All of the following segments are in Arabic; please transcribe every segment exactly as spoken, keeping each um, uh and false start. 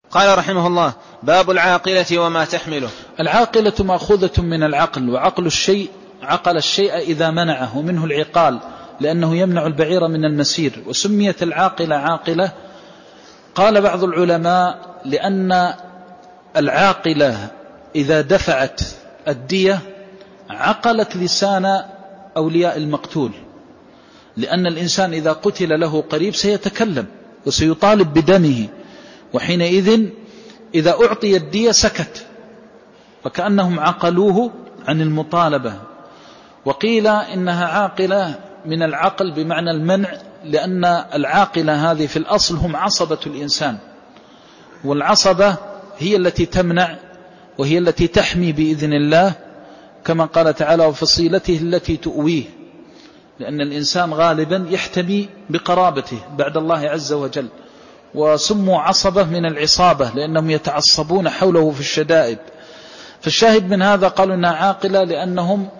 قال رحمه الله: باب العاقلة وما تحمله. العاقلة مأخوذة من العقل، وعقل الشيء عقل الشيء إذا منعه، ومنه العقال لأنه يمنع البعير من المسير. وسميت العاقلة عاقلة، قال بعض العلماء لأن العاقلة إذا دفعت الدية عقلت لسان أولياء المقتول، لأن الإنسان إذا قتل له قريب سيتكلم وسيطالب بدمه، وحينئذ إذا أعطي الدية سكت، فكأنهم عقلوه عن المطالبة. وقيل إنها عاقلة من العقل بمعنى المنع، لأن العاقلة هذه في الأصل هم عصبة الإنسان، والعصبة هي التي تمنع وهي التي تحمي بإذن الله، كما قال تعالى: وفصيلته التي تؤويه، لأن الإنسان غالبا يحتمي بقرابته بعد الله عز وجل. وسموا عصبة من العصابة لأنهم يتعصبون حوله في الشدائد. فالشاهد من هذا قالوا إنها عاقلة لأنهم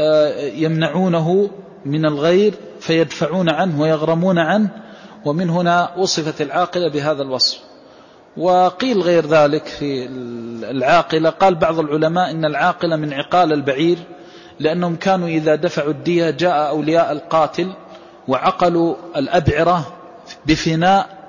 يمنعونه من الغير فيدفعون عنه ويغرمون عنه، ومن هنا وصفت العاقلة بهذا الوصف. وقيل غير ذلك في العاقلة، قال بعض العلماء إن العاقلة من عقال البعير، لأنهم كانوا إذا دفعوا الدية جاء أولياء القاتل وعقلوا الأبعرة بفناء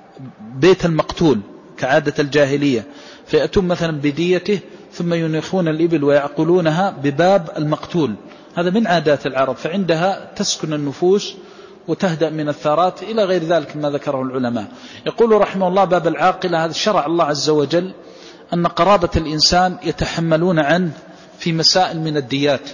بيت المقتول كعادة الجاهلية، فيأتون مثلا بديته ثم ينخون الإبل ويعقلونها بباب المقتول. هذا من عادات العرب، فعندها تسكن النفوس وتهدأ من الثارات إلى غير ذلك ما ذكره العلماء. يقول رحمه الله: باب العاقلة، هذا شرع الله عز وجل أن قرابة الإنسان يتحملون عنه في مسائل من الديات،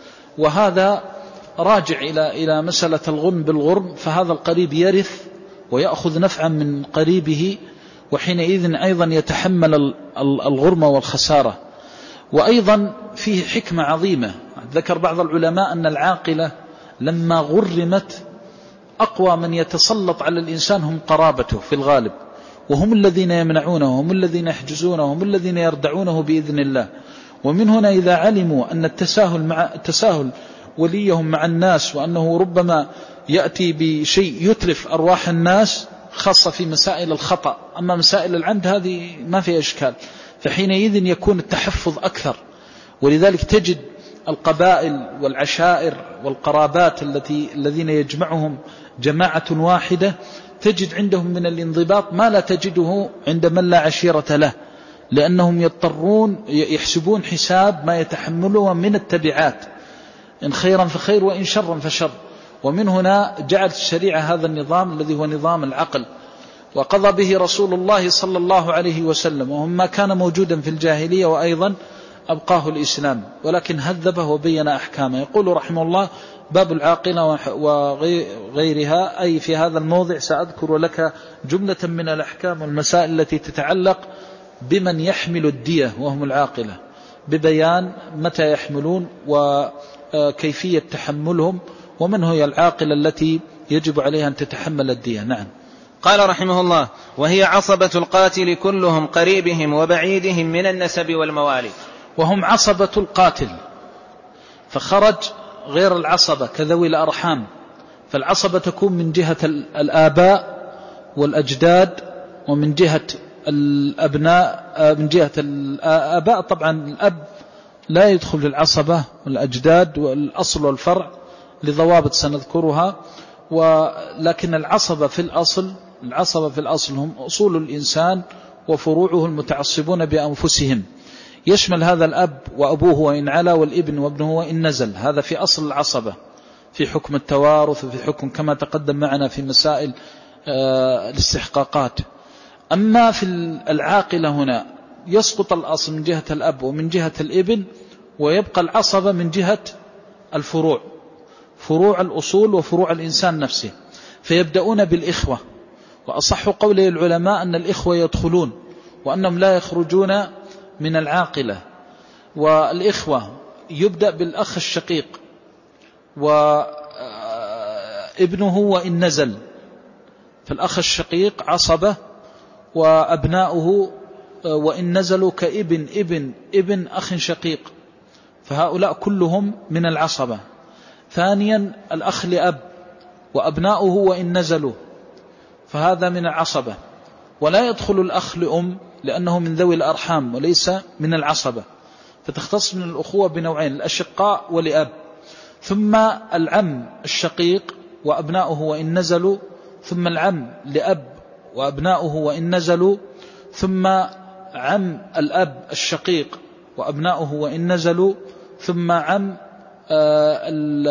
وهذا راجع إلى إلى مسألة الغرم بالغرم، فهذا القريب يرث ويأخذ نفعا من قريبه، وحينئذ أيضا يتحمل الغرم والخسارة. وأيضا فيه حكمة عظيمة، ذكر بعض العلماء أن العاقلة لما غرمت أقوى من يتسلط على الإنسان هم قرابته في الغالب، وهم الذين يمنعونه، هم الذين يحجزونه، هم الذين يردعونه بإذن الله. ومن هنا إذا علموا أن التساهل مع التساهل وليهم مع الناس، وأنه ربما يأتي بشيء يتلف أرواح الناس، خاصة في مسائل الخطأ، أما مسائل العمد هذه ما في إشكال، فحينئذ يكون التحفظ أكثر. ولذلك تجد القبائل والعشائر والقرابات التي الذين يجمعهم جماعة واحدة، تجد عندهم من الانضباط ما لا تجده عند من لا عشيرة له، لأنهم يضطرون يحسبون حساب ما يتحمله من التبعات، إن خيرا فخير وإن شرا فشر. ومن هنا جعلت الشريعة هذا النظام الذي هو نظام العقل، وقضى به رسول الله صلى الله عليه وسلم، وهم ما كان موجودا في الجاهلية وأيضا أبقاه الإسلام، ولكن هذبه وبين أحكامه. يقول رحمه الله: باب العاقلة وغيرها، أي في هذا الموضع سأذكر لك جملة من الأحكام والمسائل التي تتعلق بمن يحمل الدية وهم العاقلة، ببيان متى يحملون وكيفية تحملهم، ومن هي العاقلة التي يجب عليها أن تتحمل الدية. نعم. قال رحمه الله: وهي عصبة القاتل كلهم، قريبهم وبعيدهم من النسب والموالي. وهم عصبة القاتل، فخرج غير العصبة كذوي الأرحام، فالعصبة تكون من جهة الآباء والأجداد، ومن جهة الأبناء، من جهة الآباء طبعا الأب لا يدخل في العصبة، والأجداد والأصل والفرع لضوابط سنذكرها. ولكن العصبة في الأصل العصبة في الأصل هم أصول الإنسان وفروعه المتعصبون بأنفسهم، يشمل هذا الأب وأبوه وإن علا، والابن وابنه وإن نزل، هذا في أصل العصبة في حكم التوارث وفي حكم كما تقدم معنا في مسائل الاستحقاقات. أما في العاقلة هنا يسقط الأصل من جهة الأب ومن جهة الابن، ويبقى العصبة من جهة الفروع، فروع الأصول وفروع الإنسان نفسه، فيبدأون بالإخوة. وأصح قول العلماء أن الإخوة يدخلون وأنهم لا يخرجون من العاقلة. والإخوة يبدأ بالأخ الشقيق وابنه وإن نزل، فالأخ الشقيق عصبة، وأبناؤه وإن نزلوا كابن ابن ابن أخ شقيق، فهؤلاء كلهم من العصبة. ثانيا الأخ لأب وأبناؤه وإن نزلوا، فهذا من العصبة. ولا يدخل الأخ لأم لأنه من ذوي الأرحام وليس من العصبة، فتختص من الأخوة بنوعين: الأشقاء ولأب. ثم العم الشقيق وأبناؤه وإن نزلوا، ثم العم لأب وأبناؤه وإن نزلوا، ثم عم الأب الشقيق وأبناؤه وإن نزلوا، ثم عم آه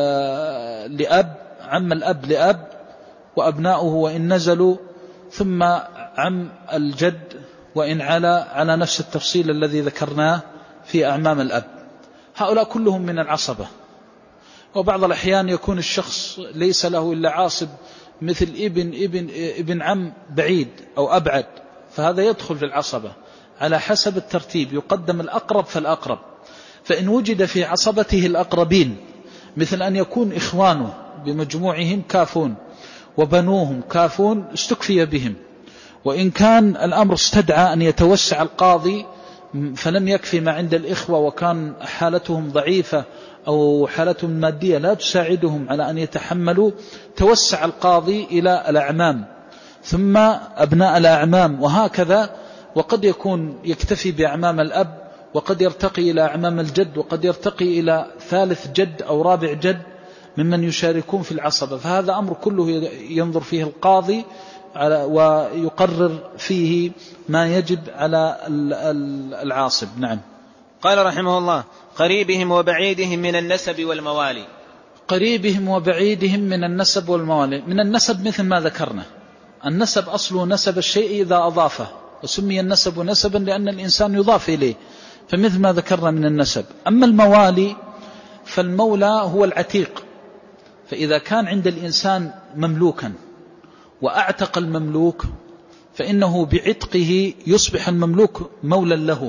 لأب عم الأب لأب وأبناؤه وإن نزلوا، ثم عم الجد وإن علا، على نفس التفصيل الذي ذكرناه في أعمام الأب. هؤلاء كلهم من العصبة. وبعض الأحيان يكون الشخص ليس له إلا عاصب مثل ابن ابن ابن عم بعيد أو أبعد، فهذا يدخل في العصبة على حسب الترتيب، يقدم الأقرب فالأقرب. فإن وجد في عصبته الأقربين، مثل أن يكون إخوانه بمجموعهم كافون وبنوهم كافون، استكفي بهم. وإن كان الأمر استدعى أن يتوسع القاضي فلم يكفي ما عند الإخوة وكان حالتهم ضعيفة أو حالتهم المادية لا تساعدهم على أن يتحملوا، توسع القاضي إلى الأعمام ثم أبناء الأعمام وهكذا. وقد يكون يكتفي بأعمام الأب، وقد يرتقي إلى أعمام الجد، وقد يرتقي إلى ثالث جد أو رابع جد ممن يشاركون في العصبة. فهذا أمر كله ينظر فيه القاضي ويقرر فيه ما يجب على العاصب. نعم. قال رحمه الله: قريبهم وبعيدهم من النسب والموالي. قريبهم وبعيدهم من النسب والموالي. من النسب مثل ما ذكرنا، النسب أصله نسب الشيء إذا أضافه، وسمي النسب نسبا لأن الإنسان يضاف إليه، فمثل ما ذكرنا من النسب. أما الموالي فالمولى هو العتيق، فإذا كان عند الإنسان مملوكا وأعتق المملوك فإنه بعتقه يصبح المملوك مولا له.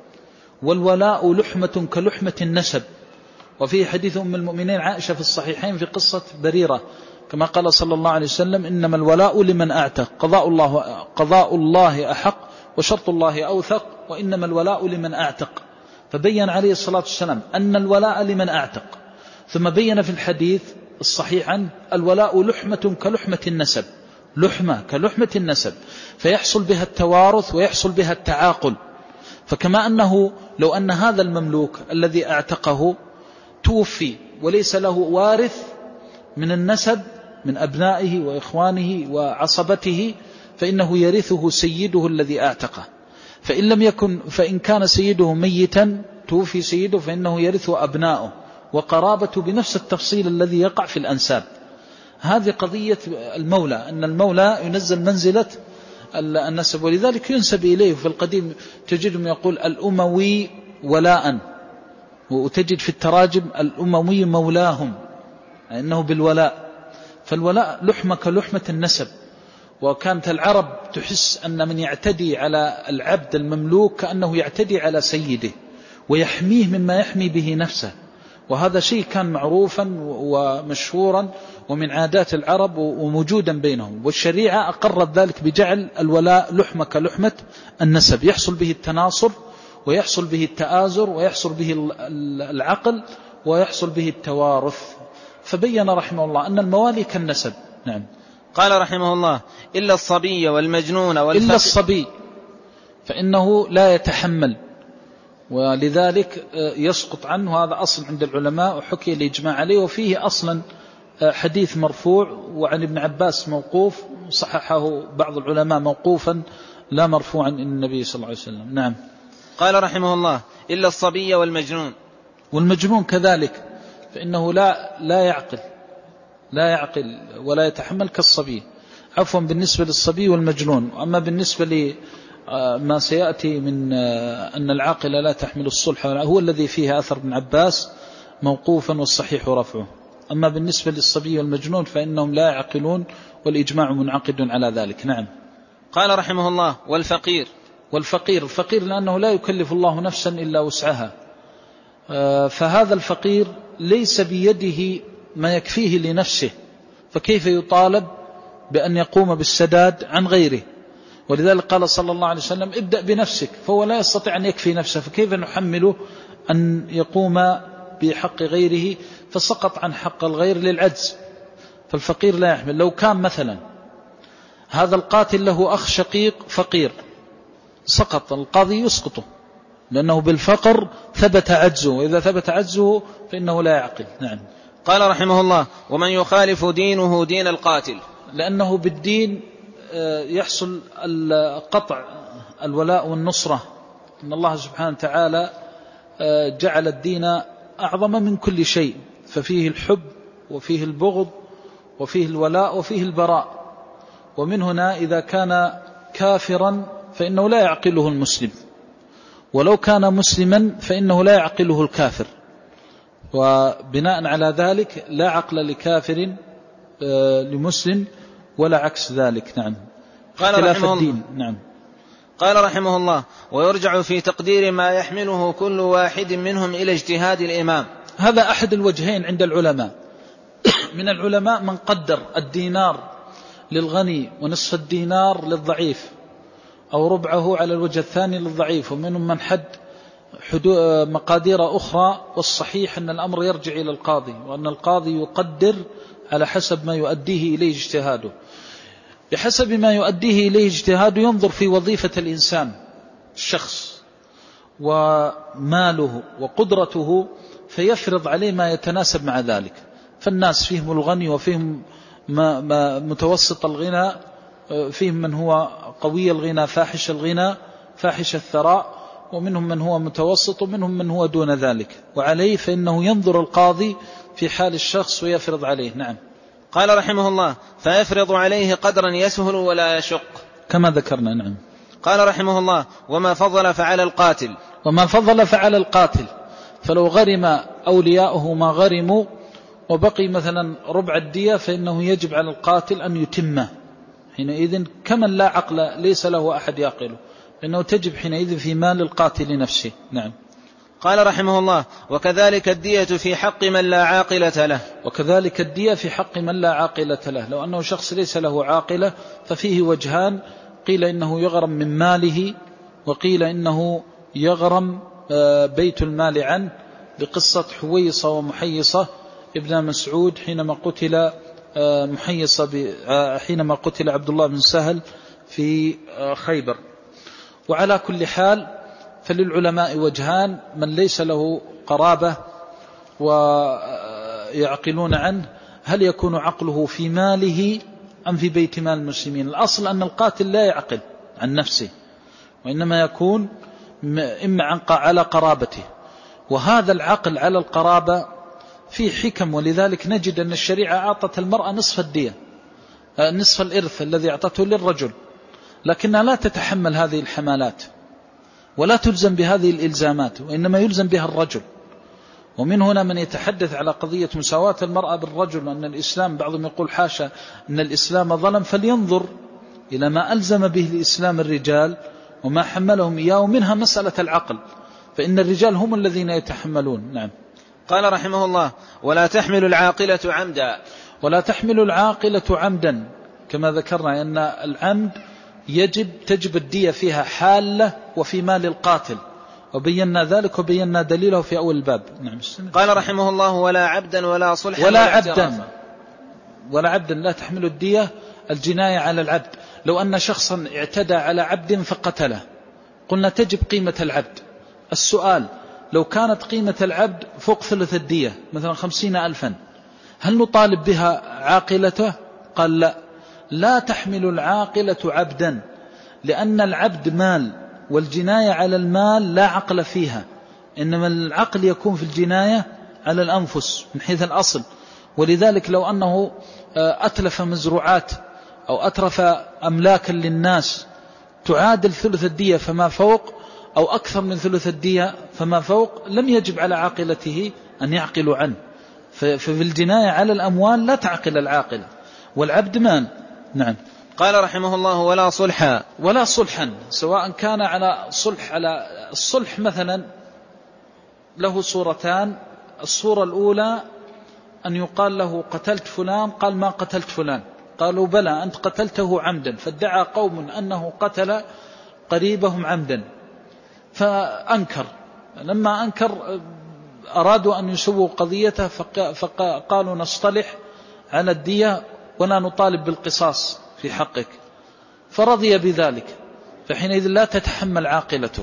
والولاء لحمة كلحمة النسب. وفي حديث أم المؤمنين عائشة في الصحيحين في قصة بريرة كما قال صلى الله عليه وسلم: إنما الولاء لمن أعتق، قضاء الله, قضاء الله أحق وشرط الله أوثق، وإنما الولاء لمن أعتق. فبين عليه الصلاة والسلام أن الولاء لمن أعتق، ثم بين في الحديث الصحيح عنه: الولاء لحمة كلحمة النسب، لحمة كلحمة النسب، فيحصل بها التوارث ويحصل بها التعاقل. فكما أنه لو أن هذا المملوك الذي أعتقه توفي وليس له وارث من النسب من أبنائه وإخوانه وعصبته، فإنه يرثه سيده الذي أعتقه. فإن لم يكن فإن كان سيده ميتا توفي سيده فإنه يرثه أبناؤه وقرابته بنفس التفصيل الذي يقع في الأنساب. هذه قضية المولى، أن المولى ينزل منزلة النسب، ولذلك ينسب إليه. في القديم تجدهم يقول الأموي ولاء، وتجد في التراجم الأموي مولاهم، إنه بالولاء. فالولاء لحمة كلحمة النسب. وكانت العرب تحس أن من يعتدي على العبد المملوك كأنه يعتدي على سيده ويحميه مما يحمي به نفسه، وهذا شيء كان معروفا ومشهورا ومن عادات العرب وموجودا بينهم. والشريعة أقرت ذلك بجعل الولاء لحمة كلحمة النسب، يحصل به التناصر ويحصل به التآزر ويحصل به العقل ويحصل به التوارث. فبين رحمه الله أن الموالي كالنسب. نعم. قال رحمه الله: إلا الصبي والمجنون والفقر. إلا الصبي فإنه لا يتحمل، ولذلك يسقط عنه. هذا أصل عند العلماء وحكي الإجماع عليه، وفيه أصلا حديث مرفوع وعن ابن عباس موقوف صححه بعض العلماء موقوفا لا مرفوعا إلى النبي صلى الله عليه وسلم. نعم. قال رحمه الله: إلا الصبي والمجنون. والمجنون كذلك، فإنه لا لا يعقل لا يعقل ولا يتحمل كالصبي. عفوا بالنسبة للصبي والمجنون. أما بالنسبة لما سيأتي من أن العاقل لا تحمل الصلح هو الذي فيه أثر ابن عباس موقوفا والصحيح رفعه. أما بالنسبة للصبي والمجنون فإنهم لا يعقلون، والإجماع منعقد على ذلك. نعم. قال رحمه الله: والفقير. والفقير الفقير لأنه لا يكلف الله نفسا إلا وسعها، فهذا الفقير ليس بيده ما يكفيه لنفسه، فكيف يطالب بأن يقوم بالسداد عن غيره؟ ولذلك قال صلى الله عليه وسلم: ابدأ بنفسك، فهو لا يستطيع أن يكفي نفسه، فكيف نحمله أن يقوم بحق غيره؟ فسقط عن حق الغير للعجز. فالفقير لا يحمل. لو كان مثلا هذا القاتل له أخ شقيق فقير، سقط، القاضي يسقطه، لأنه بالفقر ثبت عجزه، وإذا ثبت عجزه فإنه لا يعقل. نعم. قال رحمه الله: ومن يخالف دينه دين القاتل، لأنه بالدين يحصل قطع الولاء والنصرة. إن الله سبحانه وتعالى جعل الدين أعظم من كل شيء، ففيه الحب وفيه البغض وفيه الولاء وفيه البراء. ومن هنا إذا كان كافرا فإنه لا يعقله المسلم، ولو كان مسلما فإنه لا يعقله الكافر، وبناء على ذلك لا عقل لكافر لمسلم ولا عكس ذلك. نعم. قال رحمه الدين. نعم. قال رحمه الله: ويرجع في تقدير ما يحمله كل واحد منهم إلى اجتهاد الإمام. هذا أحد الوجهين عند العلماء. من العلماء من قدر الدينار للغني ونصف الدينار للضعيف، أو ربعه على الوجه الثاني للضعيف، ومنهم من حد مقادير أخرى. والصحيح أن الأمر يرجع إلى القاضي، وأن القاضي يقدر على حسب ما يؤديه إليه اجتهاده. بحسب ما يؤديه إليه اجتهاده ينظر في وظيفة الإنسان الشخص وماله وقدرته، فيفرض عليه ما يتناسب مع ذلك. فالناس فيهم الغني وفيهم ما ما متوسط الغنى، فيهم من هو قوي الغنى فاحش الغنى فاحش الثراء، ومنهم من هو متوسط ومنهم من هو دون ذلك. وعليه فإنه ينظر القاضي في حال الشخص ويفرض عليه. نعم. قال رحمه الله: فيفرض عليه قدرا يسهل ولا يشق، كما ذكرنا. نعم. قال رحمه الله: وما فضل فعلى القاتل. وما فضل فعلى القاتل، فلو غرم أولياؤه ما غرموا وبقي مثلا ربع الدية فإنه يجب على القاتل أن يتمه حينئذ، كمن لا عقل ليس له أحد يعقله، لأنه تجب حينئذ في مال القاتل نفسه. نعم. قال رحمه الله: وكذلك الدية في حق من لا عاقلة له. وكذلك الدية في حق من لا عاقلة له، لو أنه شخص ليس له عاقلة ففيه وجهان: قيل إنه يغرم من ماله، وقيل إنه يغرم بيت المال عنه، بقصة حويصة ومحيصة ابن مسعود حينما قتل محيصة حينما قتل عبد الله بن سهل في خيبر. وعلى كل حال فللعلماء وجهان: من ليس له قرابة ويعقلون عنه، هل يكون عقله في ماله أم في بيت مال المسلمين؟ الأصل أن القاتل لا يعقل عن نفسه، وإنما يكون إما على قرابته، وهذا العقل على القرابة في حكم. ولذلك نجد أن الشريعة أعطت المرأة نصف الدية، نصف الإرث الذي أعطته للرجل، لكنها لا تتحمل هذه الحمالات ولا تلزم بهذه الإلزامات، وإنما يلزم بها الرجل. ومن هنا من يتحدث على قضية مساواة المرأة بالرجل، أن الإسلام، بعضهم يقول حاشا أن الإسلام ظلم، فلينظر إلى ما ألزم به الإسلام الرجال وما حملهم إياه، منها مسألة العقل، فإن الرجال هم الذين يتحملون. نعم. قال رحمه الله: ولا تحمل العاقلة عمدا. ولا تحمل العاقلة عمدا، كما ذكرنا أن العمد يجب تجب الدية فيها حالة وفي مال القاتل، وبينا ذلك وبينا دليله في أول الباب. نعم. قال رحمه الله: ولا عبدا ولا صلحا ولا عبدا ولا عبدا لا تحمل الدية الجناية على العبد. لو أن شخصا اعتدى على عبد فقتله، قلنا تجب قيمة العبد. السؤال: لو كانت قيمة العبد فوق ثلث الدية مثلا خمسين ألفا، هل نطالب بها عاقلته؟ قال لا، لا تحمل العاقلة عبدا، لأن العبد مال، والجناية على المال لا عقل فيها، إنما العقل يكون في الجناية على الأنفس من حيث الأصل. ولذلك لو أنه أتلف مزروعات أو أترف أملاكا للناس تعادل ثلث الدية فما فوق، أو أكثر من ثلث الدية فما فوق، لم يجب على عاقلته أن يعقلوا عنه. ففي الجناية على الأموال لا تعقل العاقلة، والعبد مال. نعم. قال رحمه الله: ولا صلحا. ولا صلحا، سواء كان على صلح. على الصلح مثلا له صورتان: الصورة الأولى أن يقال له قتلت فلان، قال ما قتلت فلان، قالوا بلى أنت قتلته عمدا، فادعى قوم أنه قتل قريبهم عمدا، فأنكر. لما أنكر أرادوا أن يسووا قضيته، فقالوا نصطلح على الدية ولا نطالب بالقصاص في حقك، فرضي بذلك. فحينئذ لا تتحمل عاقلته.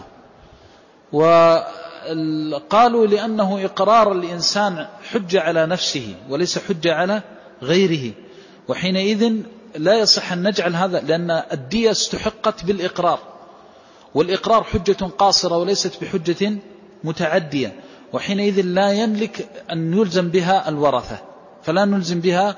وقالوا لأنه إقرار الإنسان حجة على نفسه وليس حجة على غيره، وحينئذ لا يصح أن نجعل هذا، لأن الدية استحقت بالإقرار، والإقرار حجة قاصرة وليست بحجة متعدية، وحينئذ لا يملك أن يلزم بها الورثة، فلا نلزم بها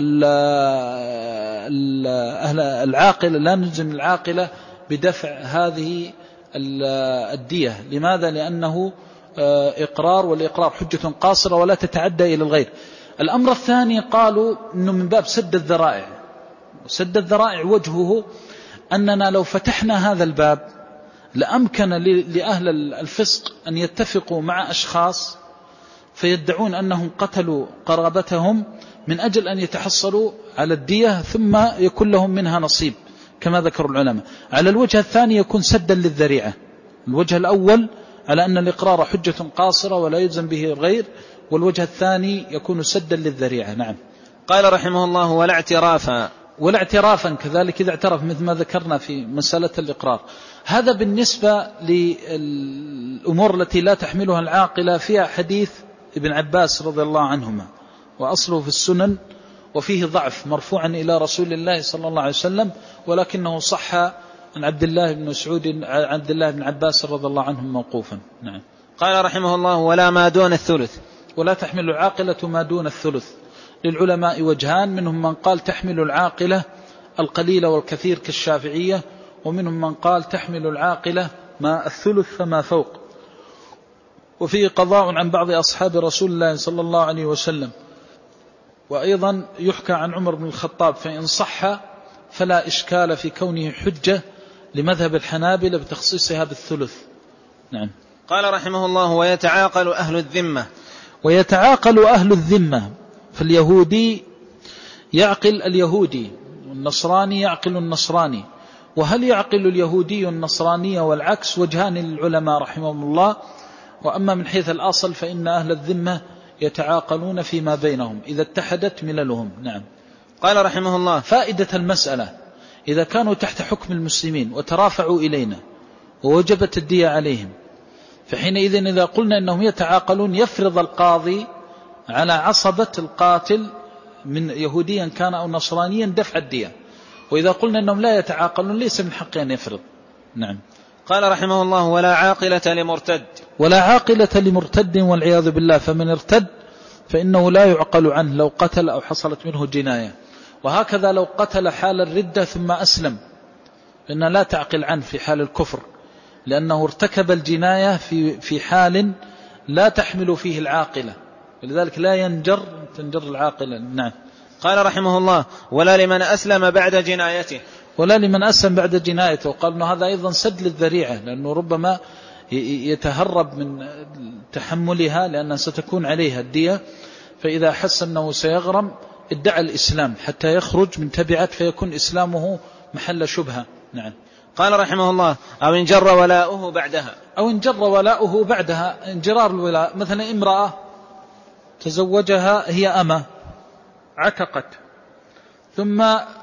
العاقلة، لا نلزم العاقلة بدفع هذه الدية. لماذا؟ لأنه إقرار، والإقرار حجة قاصرة ولا تتعدى إلى الغير. الأمر الثاني قالوا أنه من باب سد الذرائع. سد الذرائع وجهه أننا لو فتحنا هذا الباب لأمكن لأهل الفسق أن يتفقوا مع أشخاص فيدعون أنهم قتلوا قرابتهم من أجل أن يتحصلوا على الدية ثم يكون لهم منها نصيب كما ذكر العلماء. على الوجه الثاني يكون سدا للذريعة. الوجه الأول على أن الإقرار حجة قاصرة ولا يلزم به الغير، والوجه الثاني يكون سدا للذريعة. نعم. قال رحمه الله: ولا اعترافا. ولا اعترافا كذلك إذا اعترف، مثل ما ذكرنا في مسألة الإقرار. هذا بالنسبة للأمور التي لا تحملها العاقلة. فيها حديث ابن عباس رضي الله عنهما، وأصله في السنن، وفيه ضعف مرفوعا إلى رسول الله صلى الله عليه وسلم، ولكنه صح عن عبد الله بن مسعود عبد الله بن عباس رضي الله عنهم موقوفا. نعم. قال رحمه الله: ولا ما دون الثلث. ولا تحمل العاقلة ما دون الثلث. للعلماء وجهان، منهم من قال تحمل العاقلة القليل والكثير كالشافعية، ومنهم من قال تحمل العاقلة ما الثلث فما فوق. وفيه قضاء عن بعض أصحاب رسول الله صلى الله عليه وسلم. وأيضا يحكى عن عمر بن الخطاب، فإن صح فلا إشكال في كونه حجة لمذهب الحنابلة بتخصيصها بالثلث. نعم. قال رحمه الله: ويتعاقل أهل الذمة. ويتعاقل أهل الذمة، فاليهودي يعقل اليهودي، والنصراني يعقل النصراني. وهل يعقل اليهودي النصراني والعكس؟ وجهان للعلماء رحمهم الله. وأما من حيث الأصل فإن أهل الذمة يتعاقلون فيما بينهم إذا اتحدت مللهم. نعم. قال رحمه الله: فائدة المسألة: إذا كانوا تحت حكم المسلمين وترافعوا إلينا ووجبت الدية عليهم، فحينئذ إذا قلنا أنهم يتعاقلون يفرض القاضي على عصبة القاتل من يهوديا كان أو نصرانيا دفع الدية. وإذا قلنا أنهم لا يتعاقلون ليس من حقه أن يفرض. نعم. قال رحمه الله: ولا عاقلة لمرتد. ولا عاقلة لمرتد والعياذ بالله، فمن ارتد فإنه لا يعقل عنه لو قتل أو حصلت منه جناية. وهكذا لو قتل حال الردة ثم أسلم فإن لا تعقل عنه في حال الكفر، لأنه ارتكب الجناية في في حال لا تحمل فيه العاقلة، ولذلك لا ينجر تنجر العاقلة. نعم. قال رحمه الله: ولا لمن أسلم بعد جنايته. ولا لمن أسلم بعد جنايته. وقال أنه هذا أيضا سد للذريعة، لأنه ربما يتهرب من تحملها لأنها ستكون عليها الدية، فإذا حس أنه سيغرم ادعى الإسلام حتى يخرج من تبعات فيكون إسلامه محل شبهة. نعم. قال رحمه الله: أو انجر ولاؤه بعدها. أو انجر ولاؤه بعدها. انجرار الولاء، مثلا امرأة تزوجها هي أمة عتقت ثم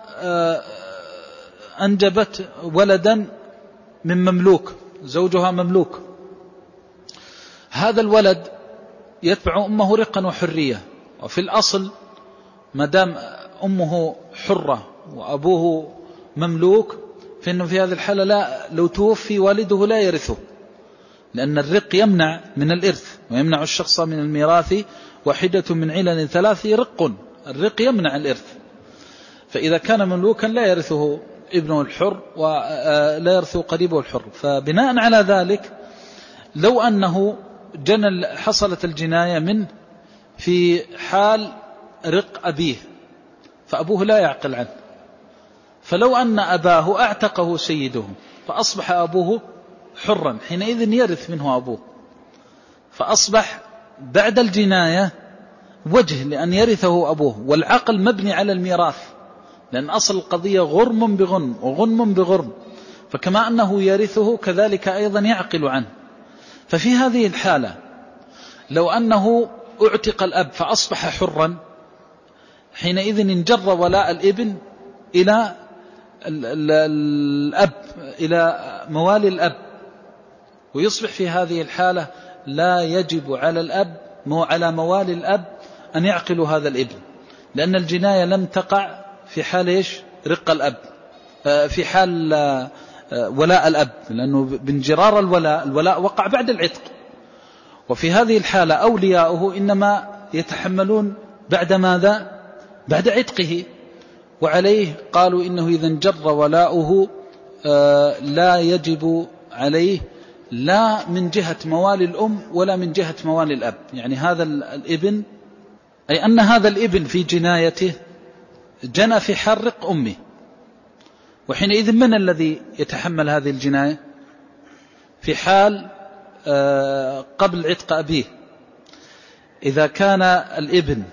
أنجبت ولدا من مملوك، زوجها مملوك، هذا الولد يتبع أمه رقا وحرية. وفي الأصل ما دام أمه حرة وأبوه مملوك فإنه في هذه الحالة لا، لو توفي والده لا يرثه، لأن الرق يمنع من الإرث ويمنع الشخص من الميراث. واحدة من علل ثلاث رق، الرق يمنع الإرث. فإذا كان مملوكا لا يرثه ابنه الحر ولا يرثه قريبه الحر. فبناء على ذلك لو أنه جنى حصلت الجناية منه في حال رق أبيه فأبوه لا يعقل عنه، فلو أن أباه أعتقه سيده فأصبح أبوه حرا، حينئذ يرث منه أبوه، فأصبح بعد الجناية وجه لأن يرثه أبوه. والعقل مبني على الميراث، لأن أصل القضية غرم بغنم وغنم بغرم، فكما أنه يرثه كذلك أيضا يعقل عنه. ففي هذه الحالة لو أنه اعتق الأب فأصبح حرا، حينئذ انجر ولاء الابن إلى الأب إلى موالي الأب، ويصبح في هذه الحالة لا يجب على الأب مو على موالي الأب أن يعقلوا هذا الابن، لأن الجناية لم تقع في حال إيش؟ رق الأب، في حال ولاء الأب، لأنه بانجرار الولاء، الولاء وقع بعد العتق، وفي هذه الحالة أولياؤه إنما يتحملون بعد ماذا؟ بعد عتقه. وعليه قالوا إنه إذا انجر ولاؤه لا يجب عليه لا من جهة موالي الأم ولا من جهة موالي الأب. يعني هذا الابن، أي أن هذا الابن في جنايته جنى في حال رق أمه، وحينئذ من الذي يتحمل هذه الجناية؟ في حال قبل عتق أبيه، إذا كان الابن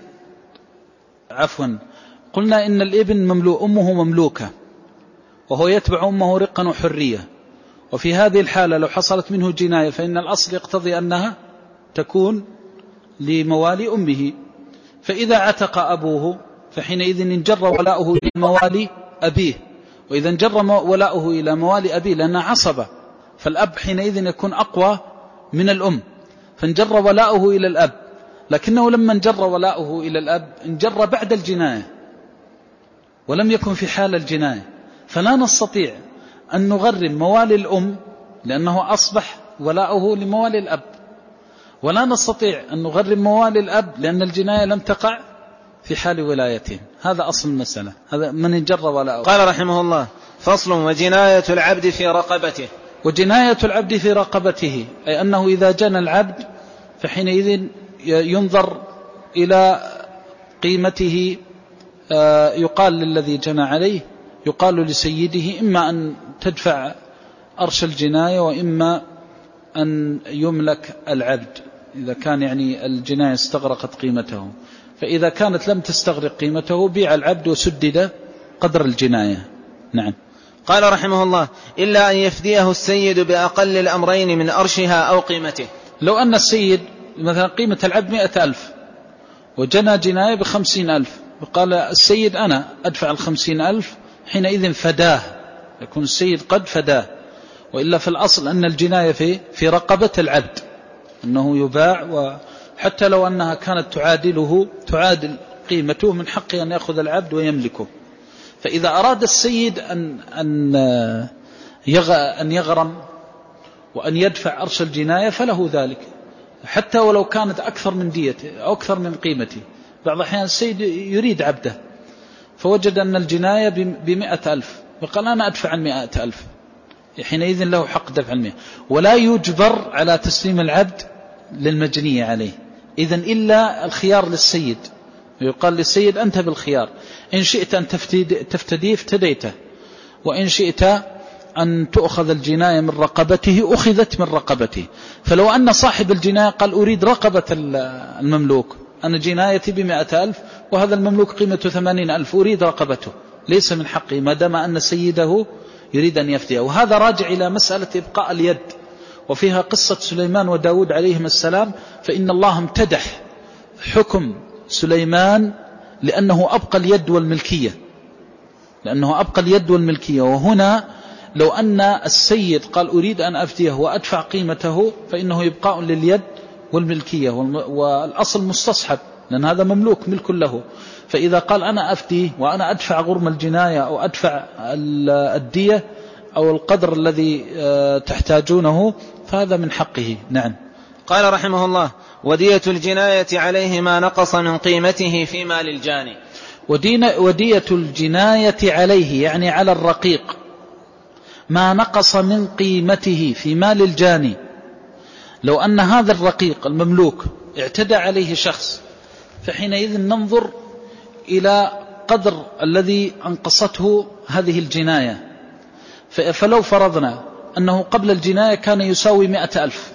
عفوا قلنا إن الابن مملوك، أمه مملوكة وهو يتبع أمه رقا وحرية، وفي هذه الحالة لو حصلت منه جناية فإن الأصل يقتضي أنها تكون لموالي أمه. فإذا عتق أبوه فحينئذ انجر ولاؤه إلى موالي أبيه، وإذا انجر ولاؤه إلى موالي أبيه لأنها عصبة، فالأب حينئذ يكون أقوى من الأم، فانجر ولاؤه إلى الأب، لكنه لما انجر ولاؤه إلى الأب انجر بعد الجناية ولم يكن في حال الجناية، فلا نستطيع أن نغرم موالي الأم لأنه أصبح ولاؤه لموالي الأب، ولا نستطيع أن نغرم موالي الأب لأن الجناية لم تقع في حال ولايتهم. هذا أصل المسألة، هذا من انجر ولاؤه. قال رحمه الله: فصل: وجناية العبد في رقبته. وجناية العبد في رقبته أي أنه إذا جنى العبد فحينئذ ينظر إلى قيمته، يقال للذي جنى عليه، يقال لسيده إما أن تدفع أرش الجناية وإما أن يملك العبد إذا كان يعني الجناية استغرقت قيمته، فإذا كانت لم تستغرق قيمته بيع العبد وسدد قدر الجناية. نعم. قال رحمه الله: إلا أن يفديه السيد بأقل الأمرين من أرشها أو قيمته. لو أن السيد مثلا قيمة العبد مئة ألف وجنى جناية بخمسين ألف، وقال السيد أنا أدفع الخمسين ألف، حينئذ فداه، يكون السيد قد فداه. وإلا في الأصل أن الجناية في, في رقبة العبد، أنه يباع، وحتى لو أنها كانت تعادله تعادل قيمته من حقه أن يأخذ العبد ويملكه. فإذا أراد السيد أن, أن, أن يغرم وأن يدفع أرش الجناية فله ذلك، حتى ولو كانت أكثر من ديته أو أكثر من قيمته. بعض الأحيان السيد يريد عبده فوجد أن الجناية بمئة ألف وقال أنا أدفع المئة ألف، حينئذ له حق دفع المئة، ولا يجبر على تسليم العبد للمجنية عليه. إذن إلا الخيار للسيد، يقال للسيد أنت بالخيار، إن شئت أن تفتديه افتديته، وإن شئت أن تأخذ الجناية من رقبته أخذت من رقبته. فلو أن صاحب الجناية قال أريد رقبة المملوك، أنا جنايتي بمئة ألف وهذا المملوك قيمته ثمانين ألف، أريد رقبته، ليس من حقه ما دام أن سيده يريد أن يفديه. وهذا راجع إلى مسألة إبقاء اليد، وفيها قصة سليمان وداود عليهم السلام، فإن الله امتدح حكم سليمان لأنه أبقى اليد والملكية، لأنه أبقى اليد والملكية. وهنا لو أن السيد قال أريد أن أفديه وأدفع قيمته فإنه يبقاء لليد والملكية، والأصل مستصحب لأن هذا مملوك ملك له. فإذا قال أنا أفديه وأنا أدفع غرم الجناية أو أدفع الدية أو القدر الذي تحتاجونه فهذا من حقه. نعم. قال رحمه الله: ودية الجناية عليه ما نقص من قيمته في مال الجاني. ودية الجناية عليه يعني على الرقيق ما نقص من قيمته في مال الجاني. لو أن هذا الرقيق المملوك اعتدى عليه شخص فحينئذ ننظر إلى قدر الذي أنقصته هذه الجناية. فلو فرضنا أنه قبل الجناية كان يساوي مئة ألف،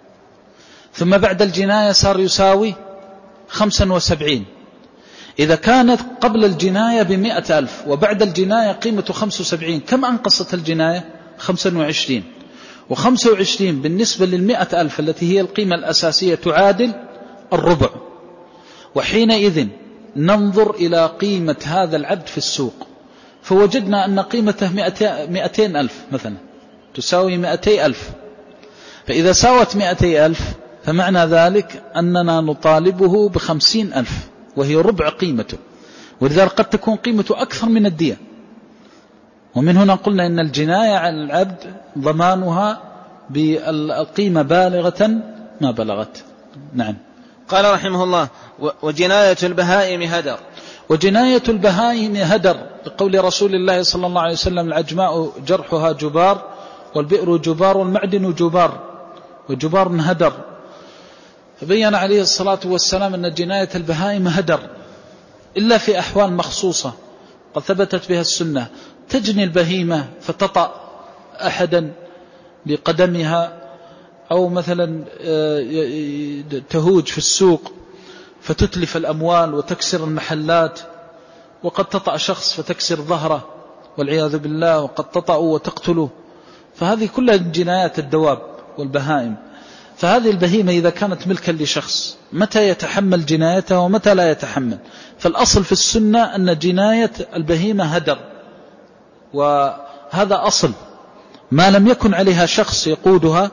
ثم بعد الجناية صار يساوي خمسا وسبعين، إذا كانت قبل الجناية بمئة ألف وبعد الجناية قيمته خمسة وسبعين، كم أنقصت الجناية؟ خمسة وعشرين. وخمسة وعشرين بالنسبة للمئة ألف التي هي القيمة الأساسية تعادل الربع. وحينئذ ننظر إلى قيمة هذا العبد في السوق، فوجدنا أن قيمته مئتين ألف مثلا، تساوي مئتي ألف، فإذا ساوت مئتي ألف فمعنى ذلك أننا نطالبه بخمسين ألف وهي ربع قيمته، ولذلك قد تكون قيمته أكثر من الدية. ومن هنا قلنا إن الجناية على العبد ضمانها بالقيمة بالغة ما بلغت. نعم. قال رحمه الله: وجناية البهائم هدر. وجناية البهائم هدر بقول رسول الله صلى الله عليه وسلم: العجماء جرحها جبار، والبئر جبار، والمعدن جبار، وجبار هدر. فبين عليه الصلاة والسلام أن جناية البهائم هدر إلا في أحوال مخصوصة قد ثبتت بها السنة. تجني البهيمة فتطأ أحدا بقدمها، أو مثلا تهوج في السوق فتتلف الأموال وتكسر المحلات، وقد تطأ شخص فتكسر ظهره والعياذ بالله، وقد تطأ وتقتله. فهذه كلها جنايات الدواب والبهائم. فهذه البهيمة إذا كانت ملكا لشخص متى يتحمل جنايتها ومتى لا يتحمل؟ فالأصل في السنة أن جناية البهيمة هدر، وهذا أصل ما لم يكن عليها شخص يقودها،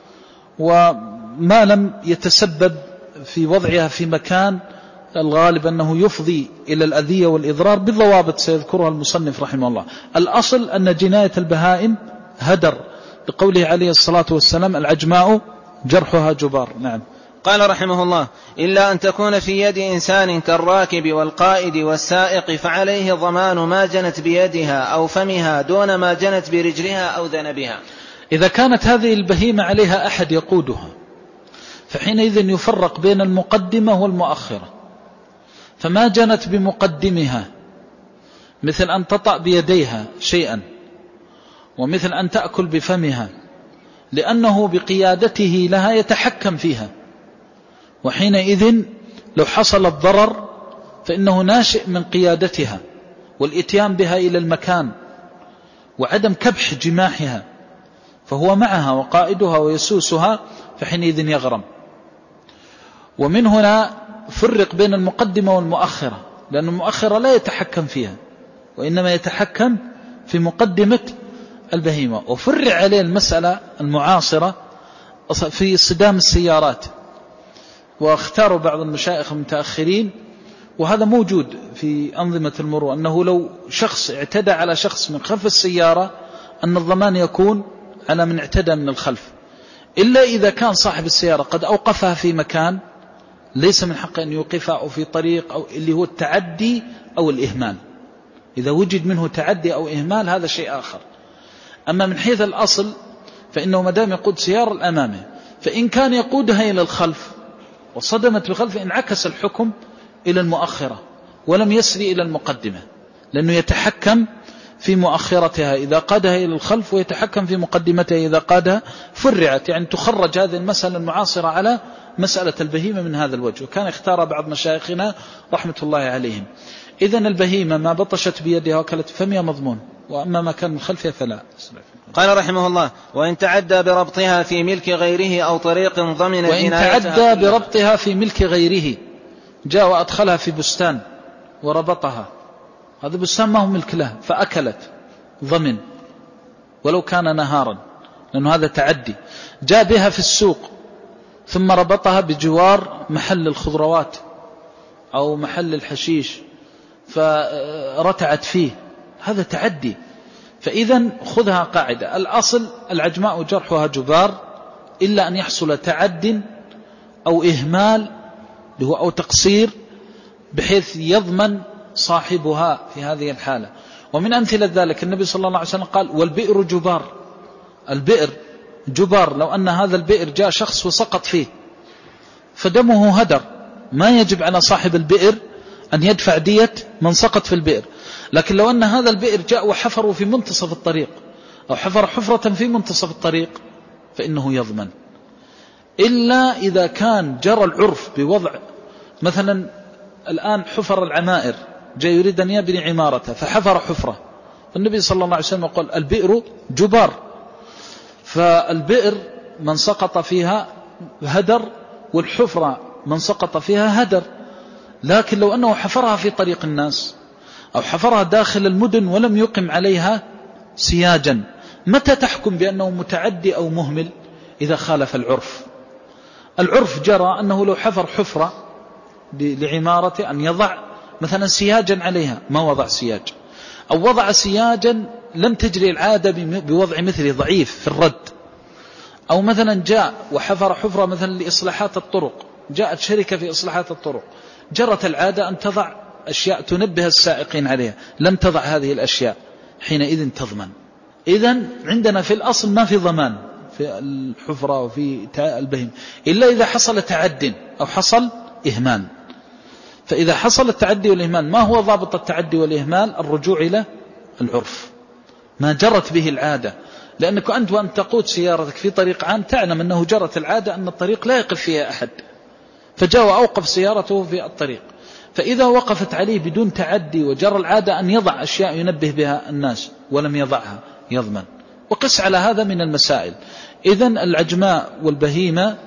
وما لم يتسبب في وضعها في مكان الغالب أنه يفضي إلى الأذية والإضرار بالضوابط سيذكرها المصنف رحمه الله. الأصل أن جناية البهائم هدر لقوله عليه الصلاة والسلام: العجماء جرحها جبار. نعم. قال رحمه الله: إلا أن تكون في يد إنسان كالراكب والقائد والسائق فعليه ضمان ما جنت بيدها أو فمها دون ما جنت برجلها أو ذنبها. إذا كانت هذه البهيمة عليها أحد يقودها فحينئذ يفرق بين المقدمة والمؤخرة. فما جنت بمقدمها مثل أن تطأ بيديها شيئا، ومثل أن تأكل بفمها، لأنه بقيادته لها يتحكم فيها، وحينئذ لو حصل الضرر فإنه ناشئ من قيادتها والإتيان بها إلى المكان وعدم كبح جماحها، فهو معها وقائدها ويسوسها، فحينئذ يغرم. ومن هنا فرق بين المقدمة والمؤخرة، لأن المؤخرة لا يتحكم فيها وإنما يتحكم في مقدمة البهيمة. وفرع عليه المسألة المعاصرة في صدام السيارات، واختاروا بعض المشايخ المتأخرين، وهذا موجود في أنظمة المرور، أنه لو شخص اعتدى على شخص من خلف السيارة أن الضمان يكون على من اعتدى من الخلف، إلا إذا كان صاحب السيارة قد أوقفها في مكان ليس من حقه أن يوقفها، أو في طريق، أو اللي هو التعدي أو الإهمال. إذا وجد منه تعدي أو إهمال هذا شيء آخر. أما من حيث الأصل فإنه مدام يقود سيارة الأمامه، فإن كان يقودها إلى الخلف وصدمت بخلف انعكس الحكم إلى المؤخرة ولم يسري إلى المقدمة، لأنه يتحكم في مؤخرتها إذا قادها إلى الخلف، ويتحكم في مقدمتها إذا قادها. فرعت، يعني تخرج هذه المسألة المعاصرة على مسألة البهيمة من هذا الوجه، وكان اختار بعض مشايخنا رحمة الله عليهم. إذن البهيمة ما بطشت بيدها وكلت فمها مضمون، وأما ما كان من خلفها فلا. قال رحمه الله: وإن تعدى بربطها في ملك غيره أو طريق ضمن وإن تعدى بربطها في ملك غيره، جاء وأدخلها في بستان وربطها، هذا بستان ما هو ملك له، فأكلت ضمن ولو كان نهارا، لأنه هذا تعدي. جاء بها في السوق ثم ربطها بجوار محل الخضروات أو محل الحشيش فرتعت فيه، هذا تعدي. فإذا خذها قاعدة: الأصل العجماء جرحها جبار، إلا أن يحصل تعد أو إهمال أو تقصير بحيث يضمن صاحبها في هذه الحالة. ومن أمثلة ذلك النبي صلى الله عليه وسلم قال: والبئر جبار. البئر جبار، لو أن هذا البئر جاء شخص وسقط فيه فدمه هدر، ما يجب على صاحب البئر أن يدفع دية من سقط في البئر. لكن لو أن هذا البئر جاء وحفروا في منتصف الطريق أو حفر حفرة في منتصف الطريق فإنه يضمن، إلا إذا كان جرى العرف بوضع، مثلا الآن حفر العمائر، جاء يريد أن يبني عمارته فحفر حفرة، النبي صلى الله عليه وسلم قال: البئر جبار. فالبئر من سقط فيها هدر، والحفرة من سقط فيها هدر. لكن لو أنه حفرها في طريق الناس أو حفرها داخل المدن ولم يقم عليها سياجا، متى تحكم بأنه متعدي أو مهمل؟ إذا خالف العرف. العرف جرى أنه لو حفر حفرة لعمارة أن يضع مثلا سياجا عليها، ما وضع سياج، أو وضع سياجا لم تجري العادة بوضع مثله ضعيف في الرد، أو مثلا جاء وحفر حفرة مثلا لإصلاحات الطرق، جاءت شركة في إصلاحات الطرق، جرت العادة أن تضع أشياء تنبه السائقين عليها، لم تضع هذه الأشياء، حينئذ تضمن. إذن عندنا في الأصل ما في ضمان في الحفرة وفي البهيمة إلا إذا حصل تعد أو حصل إهمال. فإذا حصل التعدي والإهمال، ما هو ضابط التعدي والإهمال؟ الرجوع إلى العرف، ما جرت به العادة. لأنك أنت وأن تقود سيارتك في طريق عام تعلم أنه جرت العادة أن الطريق لا يقف فيها أحد، فجاء وأوقف سيارته في الطريق، فإذا وقفت عليه بدون تعدي وجرى العادة أن يضع أشياء ينبه بها الناس ولم يضعها يضمن. وقس على هذا من المسائل. إذن العجماء والبهيمة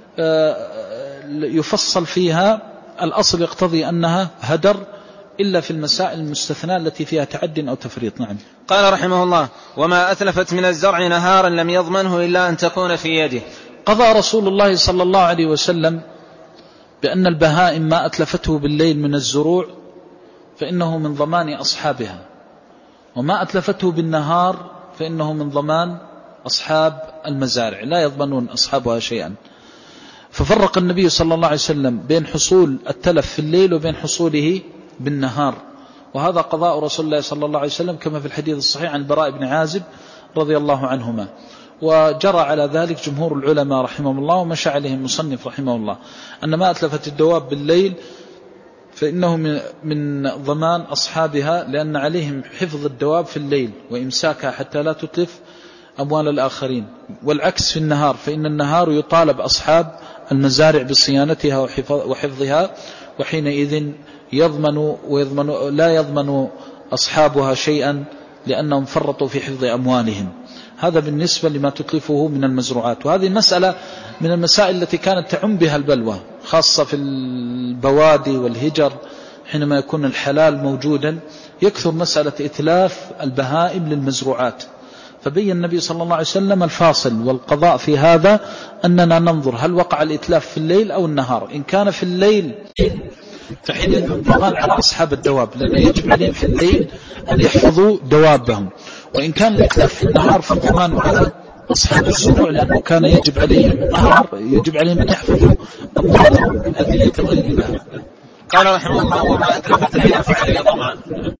يفصل فيها الأصل يقتضي أنها هدر إلا في المسائل المستثناة التي فيها تعد أو تفريط. نعم. قال رحمه الله: وما أتلفت من الزرع نهارا لم يضمنه إلا أن تكون في يده. قضى رسول الله صلى الله عليه وسلم بأن البهائم ما أتلفته بالليل من الزروع فإنه من ضمان أصحابها، وما أتلفته بالنهار فإنه من ضمان أصحاب المزارع، لا يضمنون أصحابها شيئا. ففرق النبي صلى الله عليه وسلم بين حصول التلف في الليل وبين حصوله بالنهار، وهذا قضاء رسول الله صلى الله عليه وسلم كما في الحديث الصحيح عن البراء بن عازب رضي الله عنهما. وجرى على ذلك جمهور العلماء رحمهم الله، ومشى عليه المصنف رحمه الله، أن ما أتلفت الدواب بالليل فإنه من ضمان أصحابها، لأن عليهم حفظ الدواب في الليل وإمساكها حتى لا تتلف أموال الآخرين. والعكس في النهار، فإن النهار يطالب أصحاب المزارع بصيانتها وحفظها، وحينئذ يضمن ويضمن لا يضمن أصحابها شيئا لأنهم فرطوا في حفظ أموالهم. هذا بالنسبة لما تتلفه من المزروعات. وهذه المسألة من المسائل التي كانت تعم بها البلوى، خاصة في البوادي والهجر، حينما يكون الحلال موجودا يكثر مسألة إتلاف البهائم للمزروعات. فبين النبي صلى الله عليه وسلم الفاصل والقضاء في هذا أننا ننظر هل وقع الإتلاف في الليل أو النهار. إن كان في الليل فحينئذ الضمان على أصحاب الدواب، لأن يجب عليهم في الليل أن يحفظوا دوابهم. وإن كان الإتلاف في النهار فالضمان على أصحاب الزروع، لأنه كان يجب عليهم النهار يجب عليهم أن يحفظوا أموالهم من أدلة الغيب لها. قال رحمه الله: وما أتلفت فيها فعليه ضمان.